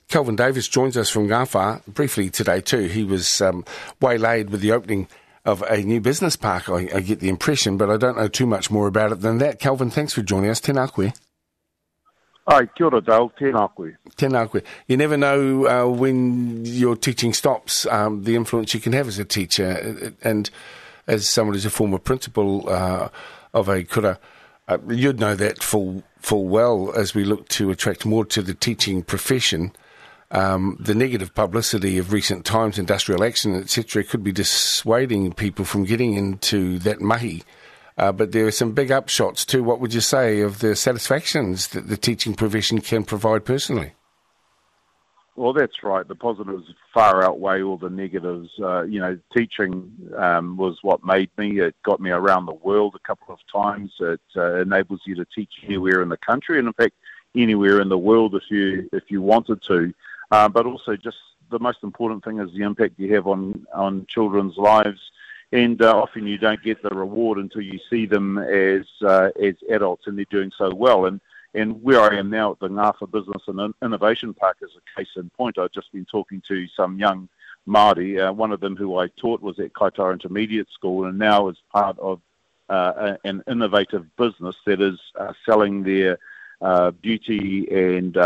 Kelvin Davis joins us from Ngāwha briefly today too. He was waylaid with the opening of a new business park, I get the impression, but I don't know too much more about it than that. Kelvin, thanks for joining us. Tēnā koe. Ai, kia ora, Dale. Tēnā koe. Tēnā koe. You never know when your teaching stops, the influence you can have as a teacher. And as someone who's a former principal of a kura, you'd know that full well as we look to attract more to the teaching profession. The negative publicity of recent times, industrial action, etc., could be dissuading people from getting into that mahi. But there are some big upshots too. What would you say of the satisfactions that the teaching profession can provide personally? Well, that's right. The positives far outweigh all the negatives. Teaching was what made me. It got me around the world a couple of times. It enables you to teach anywhere in the country, and in fact, anywhere in the world if you wanted to. But also, just the most important thing is the impact you have on children's lives. And often you don't get the reward until you see them as adults, and they're doing so well. And where I am now at the Ngāwha Business and Innovation Park is a case in point. I've just been talking to some young Māori. One of them who I taught was at Kaitaia Intermediate School, and now is part of an innovative business that is selling their beauty and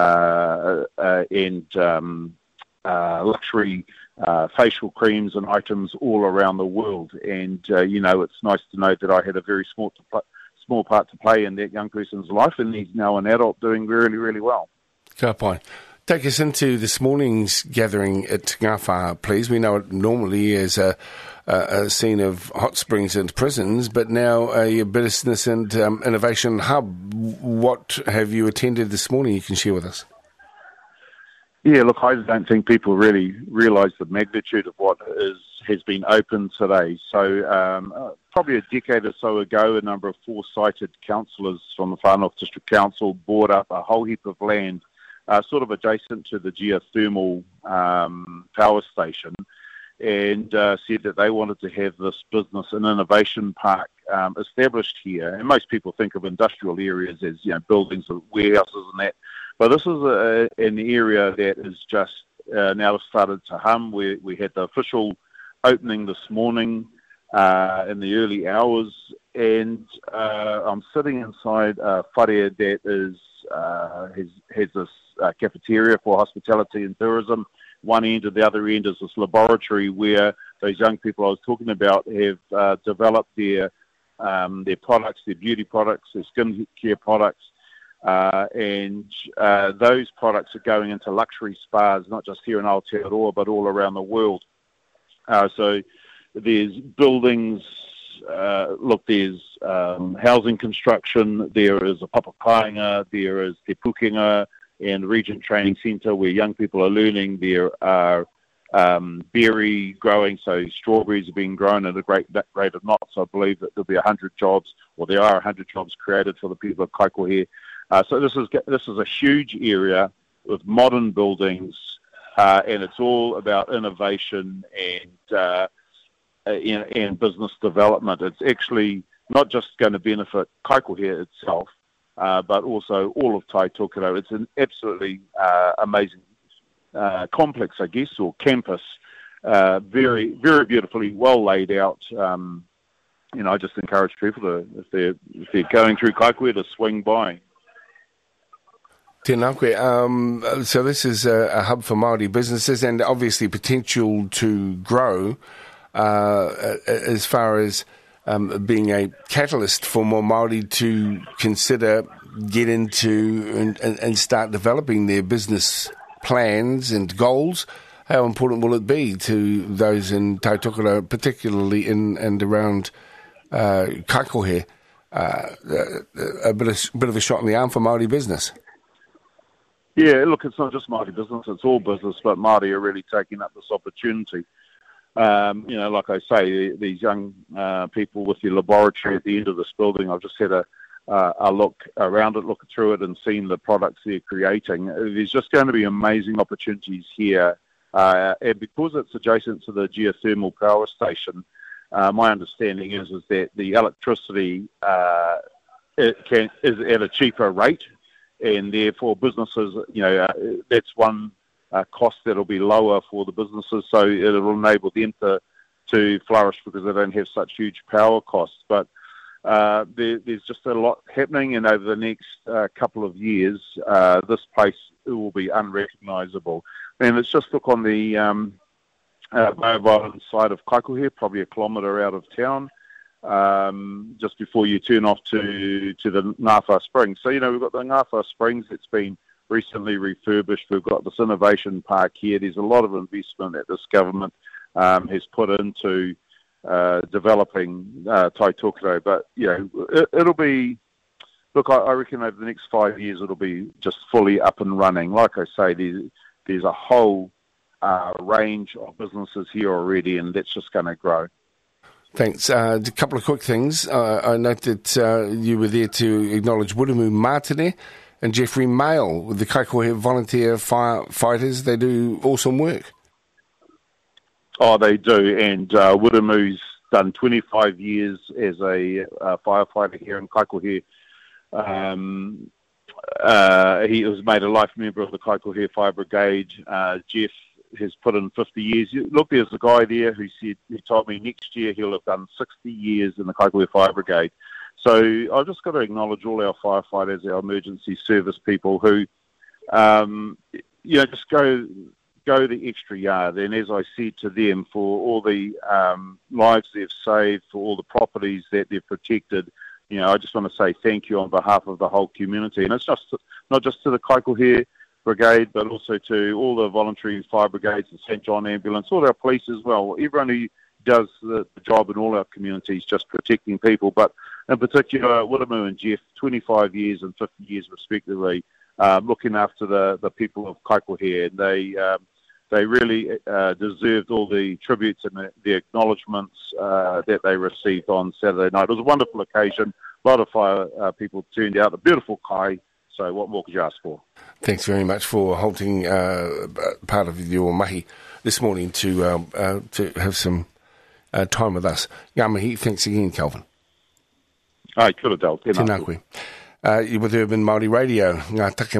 luxury facial creams and items all around the world. And, it's nice to know that I had a very small part to play in that young person's life, and he's now an adult doing really, really well. Ka pai. Take us into this morning's gathering at Ngāwha, please. We know it normally is a scene of hot springs and prisons, but now a business and innovation hub. What have you attended this morning you can share with us? Yeah, look, I don't think people really realise the magnitude of what has been opened today. So probably a decade or so ago, a number of foresighted councillors from the Far North District Council bought up a whole heap of land sort of adjacent to the geothermal power station, and said that they wanted to have this business and innovation park established here. And most people think of industrial areas as, buildings or warehouses and that. But this is an area that is just now started to hum. We had the official opening this morning in the early hours, and I'm sitting inside a whare that has this cafeteria for hospitality and tourism. One end and the other end is this laboratory where those young people I was talking about have developed their products, their beauty products, their skin care products. And those products are going into luxury spas, not just here in Aotearoa, but all around the world. So there's buildings, there's housing construction, there is a papakainga, there is Te Pukenga and Regent Training Centre where young people are learning. There are berry growing, so strawberries are being grown at a great rate of knots. I believe that there'll be 100 jobs, or there are 100 jobs created for the people of Kaikohe. So this is a huge area with modern buildings, and it's all about innovation and business development. It's actually not just going to benefit Kaikohe itself, but also all of Tai Tokerau. It's an absolutely amazing complex, I guess, or campus, very, very beautifully well laid out. I just encourage people to, if they're going through Kaikohe, to swing by. Tēnā koe. So this is a hub for Māori businesses and obviously potential to grow as far as being a catalyst for more Māori to consider, get into and start developing their business plans and goals. How important will it be to those in Tautokura, particularly in and around Kaikohe, a bit of a shot in the arm for Māori business? Yeah, look, it's not just Māori business, it's all business, but Māori are really taking up this opportunity. Like I say, these young people with the laboratory at the end of this building, I've just had a look around it, look through it and seen the products they're creating. There's just going to be amazing opportunities here. And because it's adjacent to the geothermal power station, my understanding is that the electricity is at a cheaper rate, and therefore businesses, that's one costs that'll be lower for the businesses, so it'll enable them to flourish because they don't have such huge power costs. But there's just a lot happening, and over the next couple of years, this place will be unrecognisable. And let's just look on the Bay of Islands side of Kaikohe, probably a kilometre out of town, just before you turn off to the Ngāwhā Springs. So, we've got the Ngāwhā Springs that's been recently refurbished. We've got this innovation park here. There's a lot of investment that this government has put into developing Tai Tokerau. But, it'll be... Look, I reckon over the next 5 years it'll be just fully up and running. Like I say, there's a whole range of businesses here already, and that's just going to grow. Thanks. A couple of quick things. I note that you were there to acknowledge Wiremu Martine and Jeffrey Mail, with the Kaikohe volunteer firefighters. They do awesome work. Oh, they do. And Wiremu's done 25 years as a firefighter here in Kaikohe. He was made a life member of the Kaikohe Fire Brigade. Jeff has put in 50 years. Look, there's a guy there who told me next year he'll have done 60 years in the Kaikohe Fire Brigade. So I've just got to acknowledge all our firefighters, our emergency service people who, just go the extra yard. And as I said to them, for all the lives they've saved, for all the properties that they've protected, I just want to say thank you on behalf of the whole community. And it's not just to the Kaikohe Brigade, but also to all the voluntary fire brigades, the St. John Ambulance, all our police as well. Everyone who does the job in all our communities, just protecting people. But in particular, Wiremu and Jeff, 25 years and 50 years respectively, looking after the people of Kaikohe. And they really deserved all the tributes and the acknowledgements that they received on Saturday night. It was a wonderful occasion. A lot of fire people turned out. A beautiful kai. So what more could you ask for? Thanks very much for holding part of your mahi this morning to have some time with us. Ngā mihi, thanks again, Kelvin. Ai, kia ora, Del. Tēnā koe. You're with Urban Māori Radio. Ngā take